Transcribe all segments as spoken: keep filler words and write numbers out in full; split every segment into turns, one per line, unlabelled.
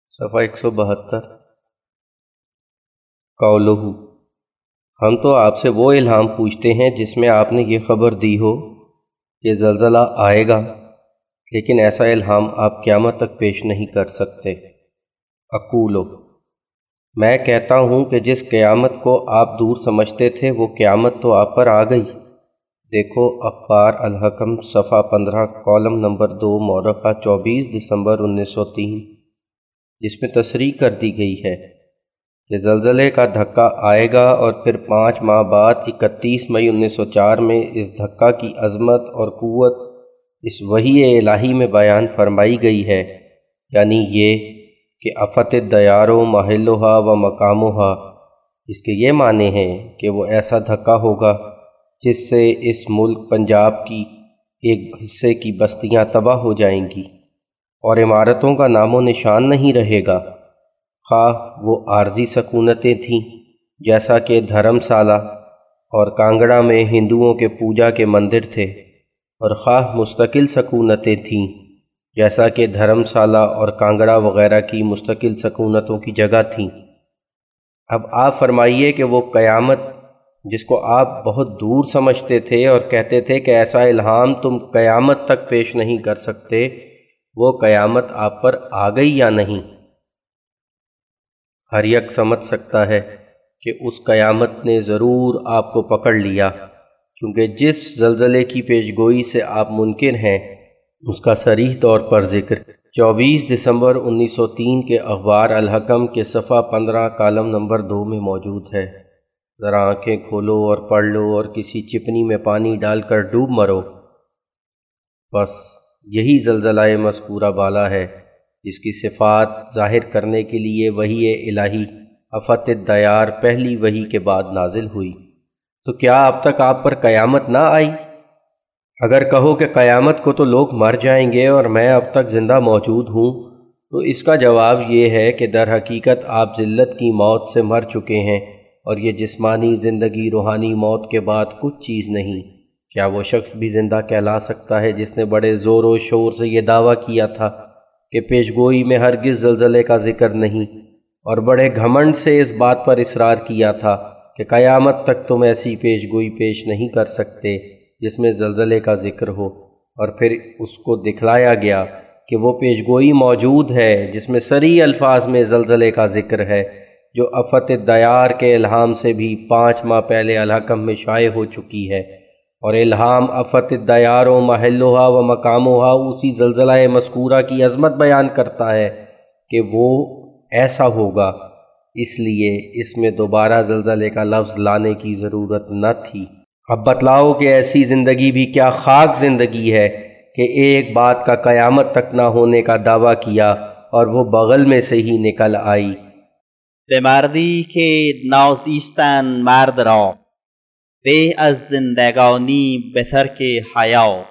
صفحہ ایک سو بہتر۔ قولہ، ہم تو آپ سے وہ الہام پوچھتے ہیں جس میں آپ نے یہ خبر دی ہو کہ زلزلہ آئے گا، لیکن ایسا الہام آپ قیامت تک پیش نہیں کر سکتے۔ اقولو، میں کہتا ہوں کہ جس قیامت کو آپ دور سمجھتے تھے وہ قیامت تو آپ پر آ گئی۔ دیکھو اخبار الحکم صفحہ پندرہ کالم نمبر دو مورخہ چوبیس دسمبر انیس سو تین، جس میں تصریح کر دی گئی ہے کہ زلزلے کا دھکا آئے گا اور پھر پانچ ماہ بعد اکتیس مئی انیس سو چار میں اس دھکا کی عظمت اور قوت اس وحی الہی میں بیان فرمائی گئی ہے، یعنی یہ کہ افت الدیار محلھا و مقامھا۔ اس کے یہ معنی ہیں کہ وہ ایسا دھکا ہوگا جس سے اس ملک پنجاب کی ایک حصے کی بستیاں تباہ ہو جائیں گی اور عمارتوں کا نام و نشان نہیں رہے گا، خواہ وہ عارضی سکونتیں تھیں جیسا کہ دھرم سالہ اور کانگڑا میں ہندوؤں کے پوجا کے مندر تھے، اور خواہ مستقل سکونتیں تھیں جیسا کہ دھرم سالہ اور کانگڑا وغیرہ کی مستقل سکونتوں کی جگہ تھیں۔ اب آپ فرمائیے کہ وہ قیامت جس کو آپ بہت دور سمجھتے تھے اور کہتے تھے کہ ایسا الہام تم قیامت تک پیش نہیں کر سکتے، وہ قیامت آپ پر آ گئی یا نہیں؟ ہر یک سمجھ سکتا ہے کہ اس قیامت نے ضرور آپ کو پکڑ لیا، کیونکہ جس زلزلے کی پیشگوئی سے آپ منکر ہیں اس کا صریح طور پر ذکر چوبیس دسمبر انیس سو تین کے اخبار الحکم کے صفحہ پندرہ کالم نمبر دو میں موجود ہے۔ ذرا آنکھیں کھولو اور پڑھ لو اور کسی چپنی میں پانی ڈال کر ڈوب مرو۔ بس یہی زلزلہ مذکورہ بالا ہے جس کی صفات ظاہر کرنے کے لیے وحی الہی افت الدیار پہلی وحی کے بعد نازل ہوئی۔ تو کیا اب تک آپ پر قیامت نہ آئی؟ اگر کہو کہ قیامت کو تو لوگ مر جائیں گے اور میں اب تک زندہ موجود ہوں، تو اس کا جواب یہ ہے کہ در حقیقت آپ ذلت کی موت سے مر چکے ہیں، اور یہ جسمانی زندگی روحانی موت کے بعد کچھ چیز نہیں۔ کیا وہ شخص بھی زندہ کہلا سکتا ہے جس نے بڑے زور و شور سے یہ دعویٰ کیا تھا کہ پیشگوئی میں ہرگز زلزلے کا ذکر نہیں، اور بڑے گھمنڈ سے اس بات پر اصرار کیا تھا کہ قیامت تک تم ایسی پیشگوئی پیش نہیں کر سکتے جس میں زلزلے کا ذکر ہو، اور پھر اس کو دکھلایا گیا کہ وہ پیشگوئی موجود ہے جس میں صریح الفاظ میں زلزلے کا ذکر ہے، جو افت الدیار کے الہام سے بھی پانچ ماہ پہلے الحکم میں شائع ہو چکی ہے، اور الہام افت الدیار و محلھا و مقامھا اسی زلزلہ مذکورہ کی عظمت بیان کرتا ہے کہ وہ ایسا ہوگا، اس لیے اس میں دوبارہ زلزلے کا لفظ لانے کی ضرورت نہ تھی۔ اب بتلاؤ کہ ایسی زندگی بھی کیا خاک زندگی ہے کہ ایک بات کا قیامت تک نہ ہونے کا دعویٰ کیا اور وہ بغل میں سے ہی نکل آئی۔
به مردی که نازیستند مرد را، به از زندگانی به ترک حیا.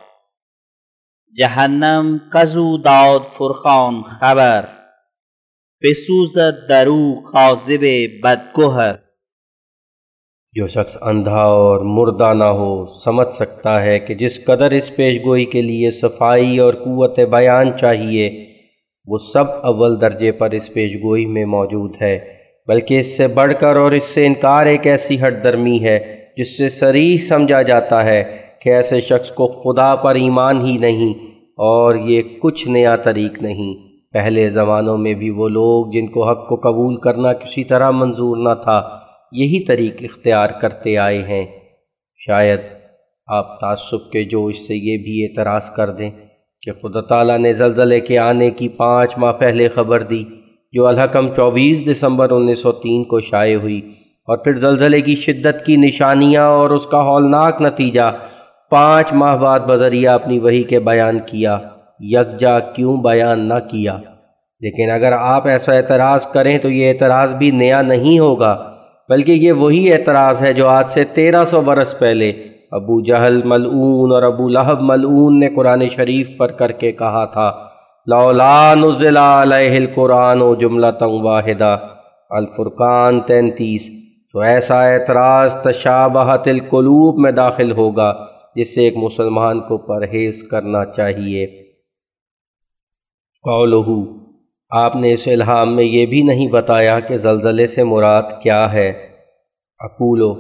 جهنم کزو داد فرخان خبر، بسوزد در او کاذب بدگهر.
جو شخص اندھا اور مردہ نہ ہو سمجھ سکتا ہے کہ جس قدر اس پیشگوئی کے لیے صفائی اور قوت بیان چاہیے وہ سب اول درجے پر اس پیشگوئی میں موجود ہے، بلکہ اس سے بڑھ کر اور اس سے انکار ایک ایسی ہٹ درمی ہے جس سے صریح سمجھا جاتا ہے کہ ایسے شخص کو خدا پر ایمان ہی نہیں، اور یہ کچھ نیا طریق نہیں۔ پہلے زمانوں میں بھی وہ لوگ جن کو حق کو قبول کرنا کسی طرح منظور نہ تھا یہی طریق اختیار کرتے آئے ہیں۔ شاید آپ تعصب کے جوش سے یہ بھی اعتراض کر دیں کہ خدا تعالیٰ نے زلزلے کے آنے کی پانچ ماہ پہلے خبر دی جو الحکم چوبیس دسمبر انیس سو تین کو شائع ہوئی، اور پھر زلزلے کی شدت کی نشانیاں اور اس کا ہولناک نتیجہ پانچ ماہ بعد بذریعہ اپنی وحی کے بیان کیا، یکجا کیوں بیان نہ کیا؟ لیکن اگر آپ ایسا اعتراض کریں تو یہ اعتراض بھی نیا نہیں ہوگا، بلکہ یہ وہی اعتراض ہے جو آج سے تیرہ سو برس پہلے ابو جہل ملعون اور ابو لہب ملعون نے قرآن شریف پر کر کے کہا تھا، لولا نزل علیہ القرآن جملۃ واحدہ، الفرقان تینتیس۔ تو ایسا اعتراض تشابہت القلوب میں داخل ہوگا جس سے ایک مسلمان کو پرہیز کرنا چاہیے۔ قولہ، آپ نے اس الہام میں یہ بھی نہیں بتایا کہ زلزلے سے مراد کیا ہے۔ اقولو،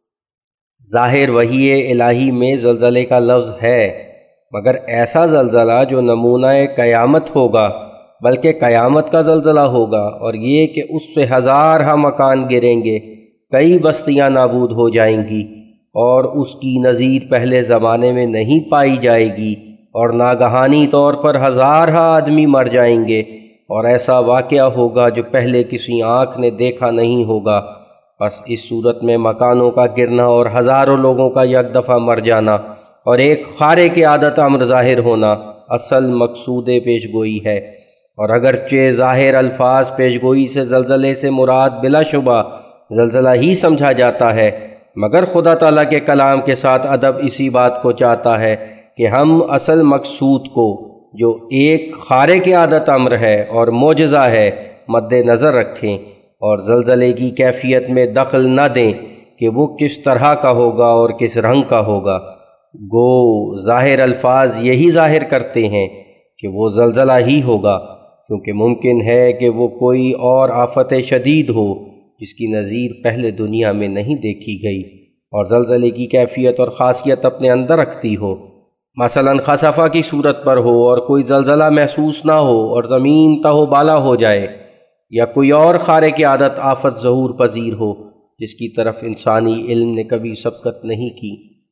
ظاہر وحی الہی میں زلزلے کا لفظ ہے، مگر ایسا زلزلہ جو نمونہ قیامت ہوگا، بلکہ قیامت کا زلزلہ ہوگا، اور یہ کہ اس سے ہزارہ مکان گریں گے، کئی بستیاں نابود ہو جائیں گی، اور اس کی نظیر پہلے زمانے میں نہیں پائی جائے گی، اور ناگہانی طور پر ہزارہ آدمی مر جائیں گے، اور ایسا واقعہ ہوگا جو پہلے کسی آنکھ نے دیکھا نہیں ہوگا۔ بس اس صورت میں مکانوں کا گرنا اور ہزاروں لوگوں کا یک دفعہ مر جانا اور ایک خارق عادت امر ظاہر ہونا اصل مقصود پیش گوئی ہے۔ اور اگرچہ ظاہر الفاظ پیش گوئی سے زلزلے سے مراد بلا شبہ زلزلہ ہی سمجھا جاتا ہے، مگر خدا تعالیٰ کے کلام کے ساتھ ادب اسی بات کو چاہتا ہے کہ ہم اصل مقصود کو، جو ایک خارق عادت امر ہے اور معجزہ ہے، مد نظر رکھیں، اور زلزلے کی کیفیت میں دخل نہ دیں کہ وہ کس طرح کا ہوگا اور کس رنگ کا ہوگا۔ گو ظاہر الفاظ یہی ظاہر کرتے ہیں کہ وہ زلزلہ ہی ہوگا، کیونکہ ممکن ہے کہ وہ کوئی اور آفت شدید ہو جس کی نظیر پہلے دنیا میں نہیں دیکھی گئی، اور زلزلے کی کیفیت اور خاصیت اپنے اندر رکھتی ہو، مثلاً خسفہ کی صورت پر ہو اور کوئی زلزلہ محسوس نہ ہو اور زمین تہو بالا ہو جائے، یا کوئی اور خارق عادت آفت ظہور پذیر ہو جس کی طرف انسانی علم نے کبھی سبقت نہیں کی۔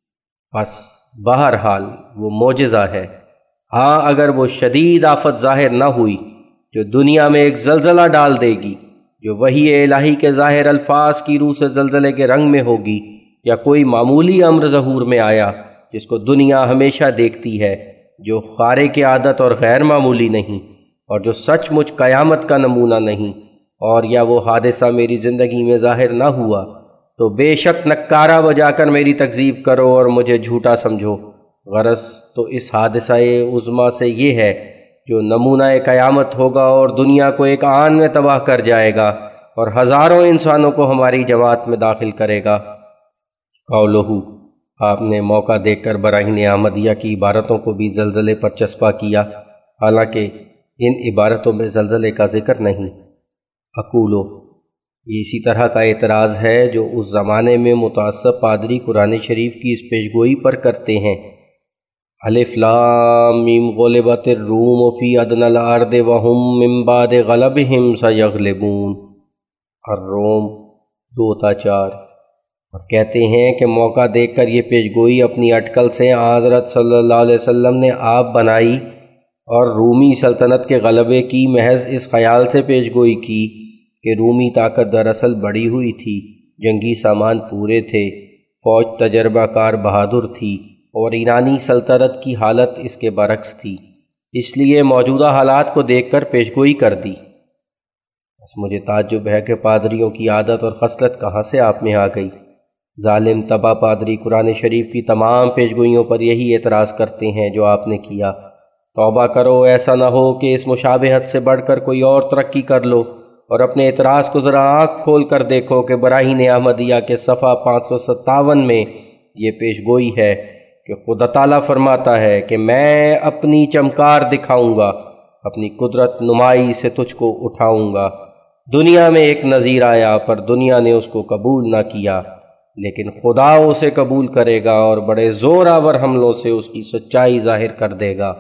بس بہرحال وہ معجزہ ہے۔ ہاں اگر وہ شدید آفت ظاہر نہ ہوئی جو دنیا میں ایک زلزلہ ڈال دے گی، جو وحی الہی کے ظاہر الفاظ کی روح سے زلزلے کے رنگ میں ہوگی، یا کوئی معمولی امر ظہور میں آیا جس کو دنیا ہمیشہ دیکھتی ہے، جو خارق عادت اور غیر معمولی نہیں، اور جو سچ مچ قیامت کا نمونہ نہیں، اور یا وہ حادثہ میری زندگی میں ظاہر نہ ہوا، تو بے شک نکارہ بجا کر میری تکذیب کرو اور مجھے جھوٹا سمجھو۔ غرض تو اس حادثہ عظمیٰ سے یہ ہے جو نمونہ قیامت ہوگا اور دنیا کو ایک آن میں تباہ کر جائے گا اور ہزاروں انسانوں کو ہماری جماعت میں داخل کرے گا۔ قولہو، آپ نے موقع دیکھ کر براہین احمدیہ کی عبارتوں کو بھی زلزلے پر چسپاں کیا، حالانکہ ان عبارتوں میں زلزلے کا ذکر نہیں۔ اقولو، یہ اسی طرح کا اعتراض ہے جو اس زمانے میں متعصب پادری قرآن شریف کی اس پیشگوئی پر کرتے ہیں، الف لام میم غلبت الروم فی ادنی الارض وہم من بعد غلبہم سیغلبون، الروم دو تا چار، اور کہتے ہیں کہ موقع دیکھ کر یہ پیشگوئی اپنی اٹکل سے حضرت صلی اللہ علیہ وسلم نے آپ بنائی، اور رومی سلطنت کے غلبے کی محض اس خیال سے پیشگوئی کی کہ رومی طاقت دراصل بڑی ہوئی تھی، جنگی سامان پورے تھے، فوج تجربہ کار بہادر تھی، اور ایرانی سلطنت کی حالت اس کے برعکس تھی، اس لیے موجودہ حالات کو دیکھ کر پیشگوئی کر دی۔ بس مجھے تعجب ہے کہ پادریوں کی عادت اور خصلت کہاں سے آپ میں آ گئی۔ ظالم تباہ پادری قرآن شریف کی تمام پیشگوئیوں پر یہی اعتراض کرتے ہیں جو آپ نے کیا۔ توبہ کرو، ایسا نہ ہو کہ اس مشابہت سے بڑھ کر کوئی اور ترقی کر لو، اور اپنے اعتراض کو ذرا آنکھ کھول کر دیکھو کہ براہین احمدیہ کے صفحہ پانچ سو ستاون میں یہ پیشگوئی ہے کہ خدا تعالیٰ فرماتا ہے کہ میں اپنی چمکار دکھاؤں گا، اپنی قدرت نمائی سے تجھ کو اٹھاؤں گا۔ دنیا میں ایک نذیر آیا پر دنیا نے اس کو قبول نہ کیا، لیکن خدا اسے قبول کرے گا اور بڑے زور آور حملوں سے اس کی سچائی ظاہر کر دے گا۔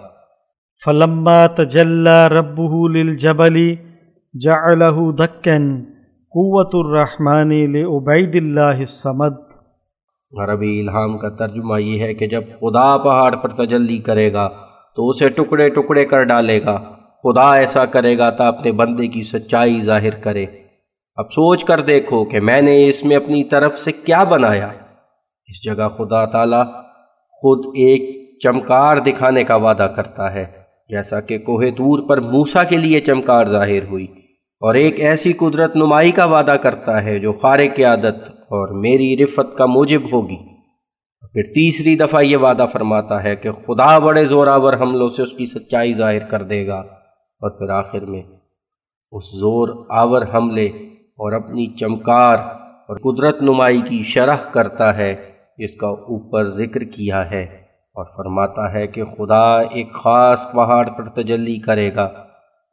فلما تجلی ربہ للجبل جعلہ دکا قوت الرحمن لعبید اللہ الصمد۔
عربی الہام کا ترجمہ یہ ہے کہ جب خدا پہاڑ پر تجلی کرے گا تو اسے ٹکڑے ٹکڑے کر ڈالے گا۔ خدا ایسا کرے گا تا اپنے بندے کی سچائی ظاہر کرے۔ اب سوچ کر دیکھو کہ میں نے اس میں اپنی طرف سے کیا بنایا۔ اس جگہ خدا تعالیٰ خود ایک چمکار دکھانے کا وعدہ کرتا ہے، جیسا کہ کوہ طور پر موسیٰ کے لیے چمکار ظاہر ہوئی، اور ایک ایسی قدرت نمائی کا وعدہ کرتا ہے جو خارق عادت اور میری رفت کا موجب ہوگی۔ پھر تیسری دفعہ یہ وعدہ فرماتا ہے کہ خدا بڑے زوراور حملوں سے اس کی سچائی ظاہر کر دے گا، اور پھر آخر میں اس زور آور حملے اور اپنی چمکار اور قدرت نمائی کی شرح کرتا ہے جس کا اوپر ذکر کیا ہے، اور فرماتا ہے کہ خدا ایک خاص پہاڑ پر تجلی کرے گا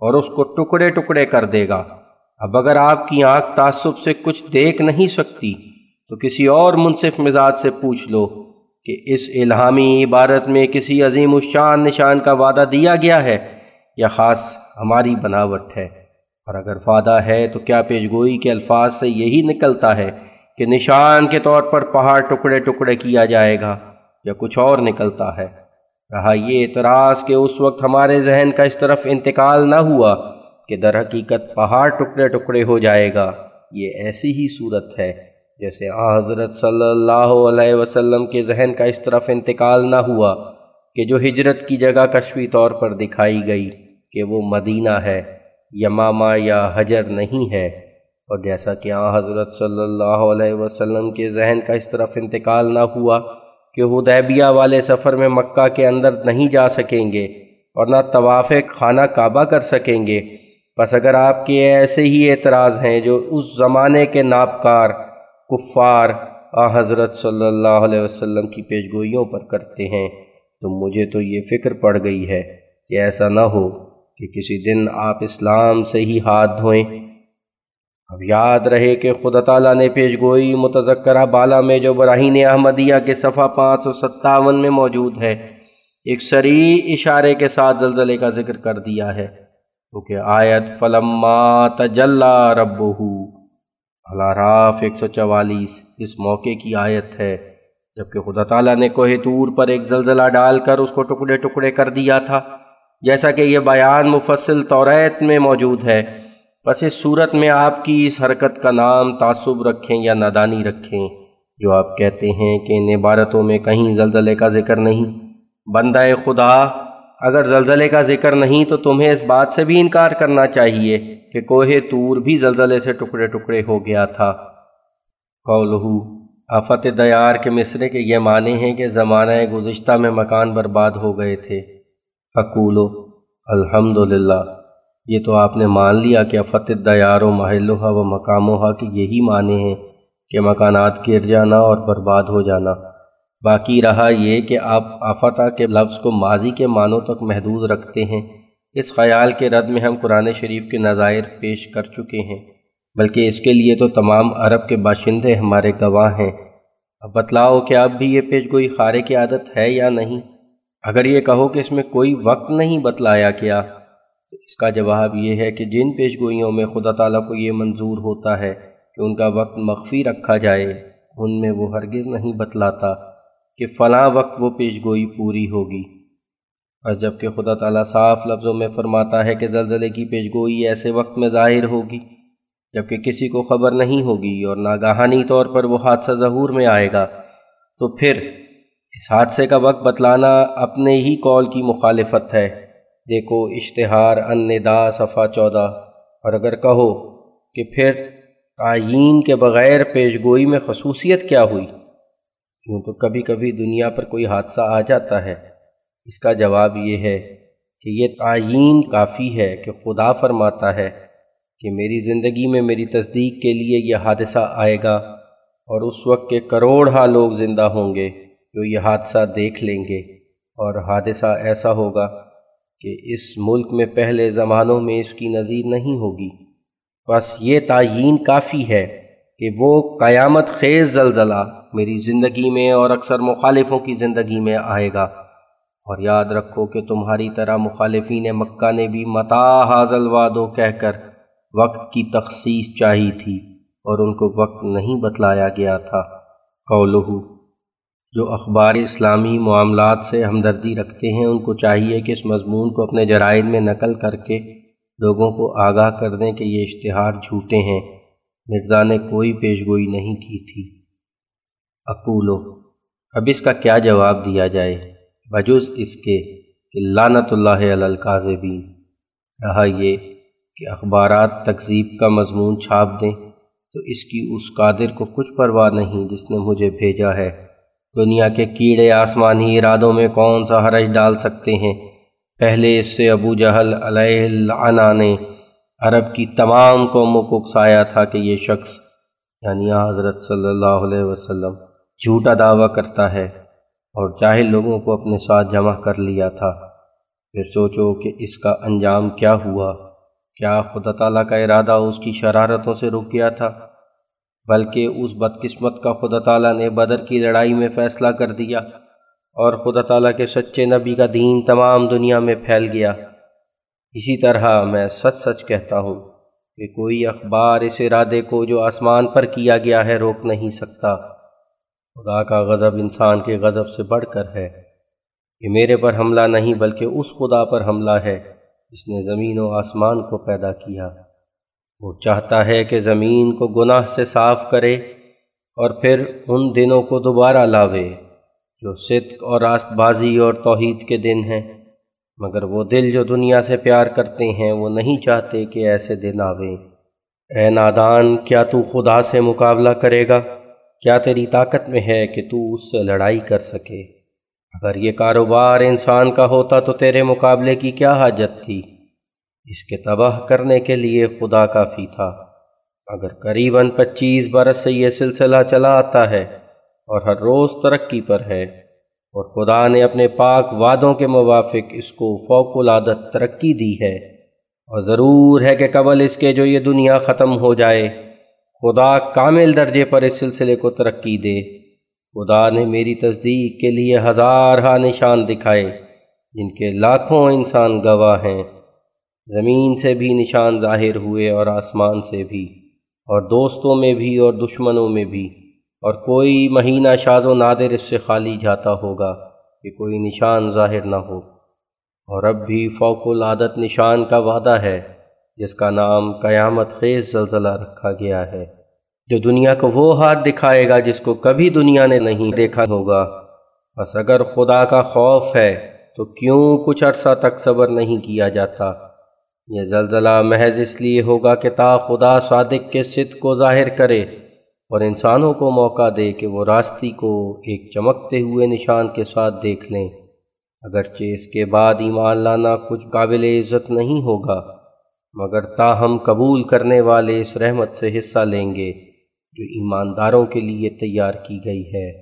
اور اس کو ٹکڑے ٹکڑے کر دے گا۔ اب اگر آپ کی آنکھ تعصب سے کچھ دیکھ نہیں سکتی تو کسی اور منصف مزاج سے پوچھ لو کہ اس الہامی عبارت میں کسی عظیم الشان نشان کا وعدہ دیا گیا ہے یا خاص ہماری بناوٹ ہے، اور اگر وعدہ ہے تو کیا پیشگوئی کے الفاظ سے یہی نکلتا ہے کہ نشان کے طور پر پہاڑ ٹکڑے ٹکڑے کیا جائے گا، یا کچھ اور نکلتا ہے؟ رہا یہ اعتراض کہ اس وقت ہمارے ذہن کا اس طرف انتقال نہ ہوا کہ در حقیقت پہاڑ ٹکڑے ٹکڑے ہو جائے گا، یہ ایسی ہی صورت ہے جیسے آن حضرت صلی اللہ علیہ وسلم کے ذہن کا اس طرف انتقال نہ ہوا کہ جو ہجرت کی جگہ کشفی طور پر دکھائی گئی کہ وہ مدینہ ہے، یمامہ یا حجر نہیں ہے، اور جیسا کہ آن حضرت صلی اللہ علیہ وسلم کے ذہن کا اس طرف انتقال نہ ہوا کہ حدیبیہ والے سفر میں مکہ کے اندر نہیں جا سکیں گے اور نہ طواف خانہ کعبہ کر سکیں گے۔ بس اگر آپ کے ایسے ہی اعتراض ہیں جو اس زمانے کے نابکار کفار آن حضرت صلی اللہ علیہ وسلم کی پیشگوئیوں پر کرتے ہیں، تو مجھے تو یہ فکر پڑ گئی ہے کہ ایسا نہ ہو کہ کسی دن آپ اسلام سے ہی ہاتھ دھوئیں۔ اب یاد رہے کہ خدا تعالیٰ نے پیشگوئی متذکرہ بالا میں جو براہین احمدیہ کے صفحہ پانچ سو ستاون میں موجود ہے ایک صریح اشارے کے ساتھ زلزلے کا ذکر کر دیا ہے، کیونکہ آیت فلما تجلی ربہ الاعراف ایک سو چوالیس اس موقع کی آیت ہے جبکہ خدا تعالیٰ نے کوہ طور پر ایک زلزلہ ڈال کر اس کو ٹکڑے ٹکڑے کر دیا تھا، جیسا کہ یہ بیان مفصل توریت میں موجود ہے۔ بس اس صورت میں آپ کی اس حرکت کا نام تعصب رکھیں یا نادانی رکھیں جو آپ کہتے ہیں کہ ان عبارتوں میں کہیں زلزلے کا ذکر نہیں۔ بندہ خدا، اگر زلزلے کا ذکر نہیں تو تمہیں اس بات سے بھی انکار کرنا چاہیے کہ کوہ طور بھی زلزلے سے ٹکڑے ٹکڑے ہو گیا تھا۔ قولہ آفت دیار کے مصرے کے یہ معنی ہیں کہ زمانہ گزشتہ میں مکان برباد ہو گئے تھے۔ فقولو الحمدللہ، یہ تو آپ نے مان لیا کہ آفت دیار و محلوہا و مقاموہا کے یہی معنی ہیں کہ مکانات گر جانا اور برباد ہو جانا۔ باقی رہا یہ کہ آپ آفتہ کے لفظ کو ماضی کے معنوں تک محدود رکھتے ہیں۔ اس خیال کے رد میں ہم قرآن شریف کے نظائر پیش کر چکے ہیں، بلکہ اس کے لیے تو تمام عرب کے باشندے ہمارے گواہ ہیں۔ اب بتلاؤ کہ اب بھی یہ پیش گوئی خارے کی عادت ہے یا نہیں؟ اگر یہ کہو کہ اس میں کوئی وقت نہیں بتلایا گیا تو اس کا جواب یہ ہے کہ جن پیش گوئیوں میں خدا تعالیٰ کو یہ منظور ہوتا ہے کہ ان کا وقت مخفی رکھا جائے، ان میں وہ ہرگز نہیں بتلاتا کہ فلاں وقت وہ پیش گوئی پوری ہوگی، اور جبکہ خدا تعالیٰ صاف لفظوں میں فرماتا ہے کہ زلزلے کی پیش گوئی ایسے وقت میں ظاہر ہوگی جبکہ کسی کو خبر نہیں ہوگی اور ناگہانی طور پر وہ حادثہ ظہور میں آئے گا، تو پھر اس حادثے کا وقت بتلانا اپنے ہی قول کی مخالفت ہے۔ دیکھو اشتہار النداء صفحہ چودہ۔ اور اگر کہو کہ پھر تعیین کے بغیر پیش گوئی میں خصوصیت کیا ہوئی، کیوں تو کبھی کبھی دنیا پر کوئی حادثہ آ جاتا ہے، اس کا جواب یہ ہے کہ یہ تعیین کافی ہے کہ خدا فرماتا ہے کہ میری زندگی میں میری تصدیق کے لیے یہ حادثہ آئے گا، اور اس وقت کے کروڑ ہا لوگ زندہ ہوں گے جو یہ حادثہ دیکھ لیں گے، اور حادثہ ایسا ہوگا کہ اس ملک میں پہلے زمانوں میں اس کی نظیر نہیں ہوگی۔ بس یہ تعیین کافی ہے کہ وہ قیامت خیز زلزلہ میری زندگی میں اور اکثر مخالفوں کی زندگی میں آئے گا۔ اور یاد رکھو کہ تمہاری طرح مخالفین مکہ نے بھی متا حاضل وعدو کہہ کر وقت کی تخصیص چاہی تھی اور ان کو وقت نہیں بتلایا گیا تھا۔ قولہ جو اخبار اسلامی معاملات سے ہمدردی رکھتے ہیں ان کو چاہیے کہ اس مضمون کو اپنے جرائد میں نقل کر کے لوگوں کو آگاہ کر دیں کہ یہ اشتہار جھوٹے ہیں، مرزا نے کوئی پیش گوئی نہیں کی تھی۔ اقولو اب اس کا کیا جواب دیا جائے بجز اس کے کہ لعنت اللہ علی الکاذبین۔ رہا یہ کہ اخبارات تکذیب کا مضمون چھاپ دیں تو اس کی اس قادر کو کچھ پرواہ نہیں جس نے مجھے بھیجا ہے۔ دنیا کے کیڑے آسمانی ارادوں میں کون سا حرج ڈال سکتے ہیں؟ پہلے اس سے ابو جہل علیہ اللعنہ نے عرب کی تمام قوموں کو اکسایا تھا کہ یہ شخص یعنی حضرت صلی اللہ علیہ وسلم جھوٹا دعویٰ کرتا ہے، اور جاہل لوگوں کو اپنے ساتھ جمع کر لیا تھا۔ پھر سوچو کہ اس کا انجام کیا ہوا۔ کیا خدا تعالیٰ کا ارادہ اس کی شرارتوں سے رک گیا تھا؟ بلکہ اس بدقسمت کا خدا تعالیٰ نے بدر کی لڑائی میں فیصلہ کر دیا اور خدا تعالیٰ کے سچے نبی کا دین تمام دنیا میں پھیل گیا۔ اسی طرح میں سچ سچ کہتا ہوں کہ کوئی اخبار اس ارادے کو جو آسمان پر کیا گیا ہے روک نہیں سکتا۔ خدا کا غضب انسان کے غضب سے بڑھ کر ہے۔ یہ میرے پر حملہ نہیں بلکہ اس خدا پر حملہ ہے جس نے زمین و آسمان کو پیدا کیا۔ وہ چاہتا ہے کہ زمین کو گناہ سے صاف کرے اور پھر ان دنوں کو دوبارہ لاوے جو صدق اور راست بازی اور توحید کے دن ہیں، مگر وہ دل جو دنیا سے پیار کرتے ہیں وہ نہیں چاہتے کہ ایسے دن آویں۔ اے نادان، کیا تو خدا سے مقابلہ کرے گا؟ کیا تیری طاقت میں ہے کہ تو اس سے لڑائی کر سکے؟ اگر یہ کاروبار انسان کا ہوتا تو تیرے مقابلے کی کیا حاجت تھی؟ اس کے تباہ کرنے کے لیے خدا کافی تھا۔ اگر قریباً پچیس برس سے یہ سلسلہ چلا آتا ہے اور ہر روز ترقی پر ہے، اور خدا نے اپنے پاک وعدوں کے موافق اس کو فوق العادت ترقی دی ہے، اور ضرور ہے کہ قبل اس کے جو یہ دنیا ختم ہو جائے خدا کامل درجے پر اس سلسلے کو ترقی دے۔ خدا نے میری تصدیق کے لیے ہزارہا نشان دکھائے جن کے لاکھوں انسان گواہ ہیں۔ زمین سے بھی نشان ظاہر ہوئے اور آسمان سے بھی، اور دوستوں میں بھی اور دشمنوں میں بھی، اور کوئی مہینہ شاذ و نادر اس سے خالی جاتا ہوگا کہ کوئی نشان ظاہر نہ ہو۔ اور اب بھی فوق العادت نشان کا وعدہ ہے جس کا نام قیامت خیز زلزلہ رکھا گیا ہے، جو دنیا کو وہ ہاتھ دکھائے گا جس کو کبھی دنیا نے نہیں دیکھا ہوگا۔ بس اگر خدا کا خوف ہے تو کیوں کچھ عرصہ تک صبر نہیں کیا جاتا؟ یہ زلزلہ محض اس لیے ہوگا کہ تا خدا صادق کے صدق کو ظاہر کرے اور انسانوں کو موقع دے کہ وہ راستی کو ایک چمکتے ہوئے نشان کے ساتھ دیکھ لیں۔ اگرچہ اس کے بعد ایمان لانا کچھ قابل عزت نہیں ہوگا، مگر تاہم قبول کرنے والے اس رحمت سے حصہ لیں گے جو ایمانداروں کے لیے تیار کی گئی ہے۔